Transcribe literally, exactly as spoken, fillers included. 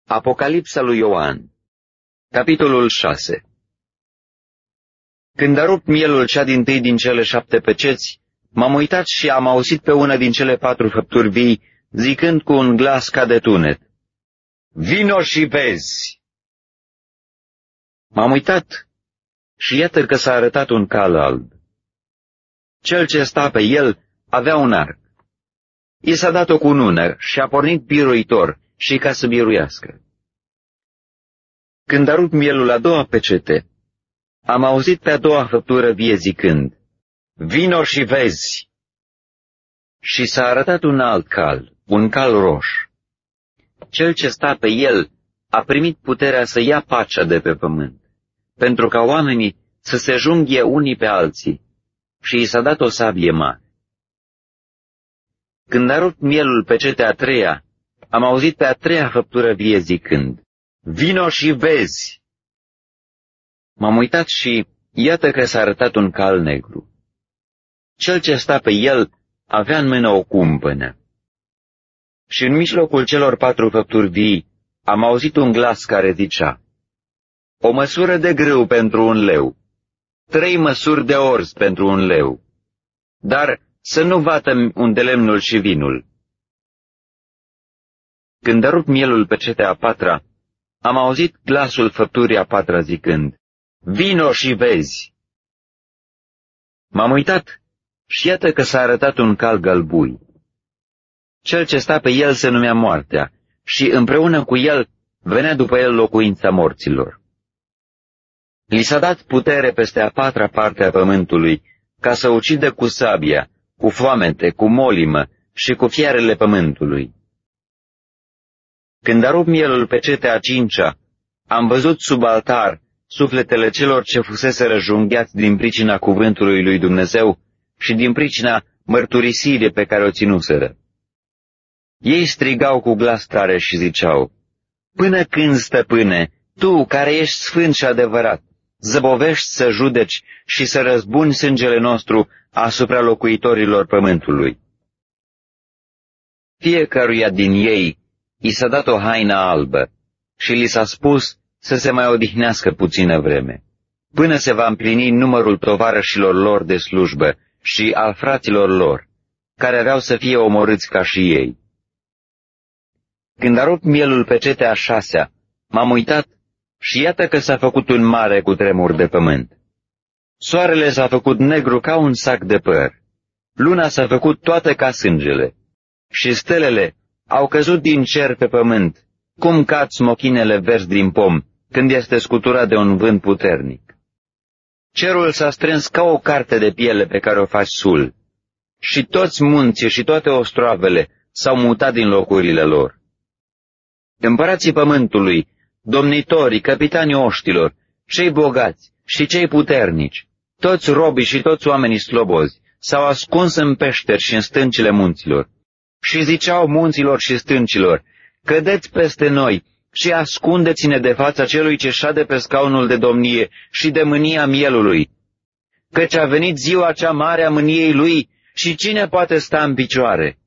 Apocalipsa lui Ioan, capitolul șase. Când a rupt mielul cea dintâi din cele șapte peceți, m-am uitat și am auzit pe una din cele patru făpturi vii, zicând cu un glas ca de tunet: Vino și vezi! M-am uitat și iată că s-a arătat un cal alb. Cel ce sta pe el avea un arc. I s-a dat o cunună și a pornit biruitor și ca să biruiască. Când a rupt mielul a doua pecete, am auzit pe a doua făptură vie zicând: Vino și vezi! Și s-a arătat un alt cal, un cal roș. Cel ce sta pe el a primit puterea să ia pacea de pe pământ, pentru ca oamenii să se junghie unii pe alții, și i s-a dat o sabie mare. Când a rupt mielul pecetea a treia, am auzit pe a treia făptură vie zicând: Vino și vezi! M-am uitat și iată că s-a arătat un cal negru. Cel ce sta pe el avea în mână o cumpănă. Și în mijlocul celor patru făpturi vii am auzit un glas care zicea: O măsură de grâu pentru un leu, trei măsuri de orz pentru un leu, dar să nu vată unde lemnul și vinul. Când a rupt mielul pecetea a patra, am auzit glasul făpturii a patra zicând: Vino și vezi! M-am uitat și iată că s-a arătat un cal gălbui. Cel ce sta pe el se numea Moartea și împreună cu el venea după el locuința morților. Li s-a dat putere peste a patra parte a pământului ca să ucidă cu sabia, cu foamete, cu molimă și cu fiarele pământului. Când a rupt mielul pecetea a cincea, am văzut sub altar sufletele celor ce fuseseră junghiați din pricina cuvântului lui Dumnezeu și din pricina mărturisirii pe care o ținuseră. Ei strigau cu glas tare și ziceau: Până când, stăpâne, tu, care ești sfânt și adevărat, zăbovești să judeci și să răzbuni sângele nostru asupra locuitorilor pământului? Fiecăruia din ei i s-a dat o haină albă și li s-a spus să se mai odihnească puțină vreme, până se va împlini numărul tovarășilor lor de slujbă și al fraților lor, care aveau să fie omorâți ca și ei. Când a rupt mielul pecetea a șasea, m-am uitat și iată că s-a făcut un mare cutremur de pământ. Soarele s-a făcut negru ca un sac de păr, luna s-a făcut toată ca sângele și stelele au căzut din cer pe pământ, cum cad smochinele verzi din pom când este scuturat de un vânt puternic. Cerul s-a strâns ca o carte de piele pe care o faci sul și toți munții și toate ostroavele s-au mutat din locurile lor. Împărații pământului, domnitorii, capitanii oștilor, cei bogați și cei puternici, toți robii și toți oamenii slobozi, s-au ascuns în peșteri și în stâncile munților și ziceau munților și stâncilor: Cădeți peste noi și ascundeți-ne de fața celui ce șade pe scaunul de domnie și de mânia mielului, căci a venit ziua cea mare a mâniei lui și cine poate sta în picioare?